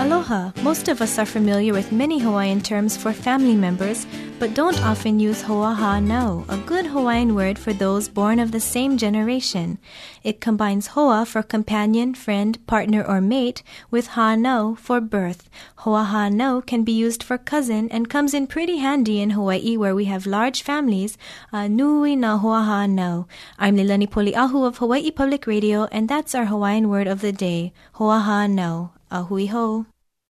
Aloha! Most of us are familiar with many Hawaiian terms for family members, but don't often use hoaha nau, a good Hawaiian word for those born of the same generation. It combines hoa for companion, friend, partner, or mate with ha nau for birth. Hoaha nau can be used for cousin and comes in pretty handy in Hawaii where we have large families. Nui na hoaha nau. I'm Lilani Poliahu of Hawaii Public Radio, and that's our Hawaiian word of the day, hoaha nau. Ahui ho.